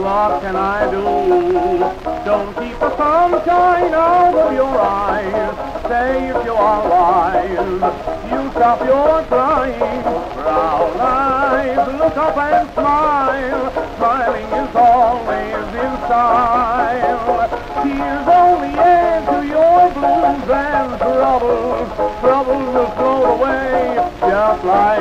what can I do? Don't keep the sunshine out of your eyes. Say if you are wise, you stop your crying. Brown eyes, look up and smile. Smiling is always in style. Tears only add to your blues and troubles. Troubles will float away just like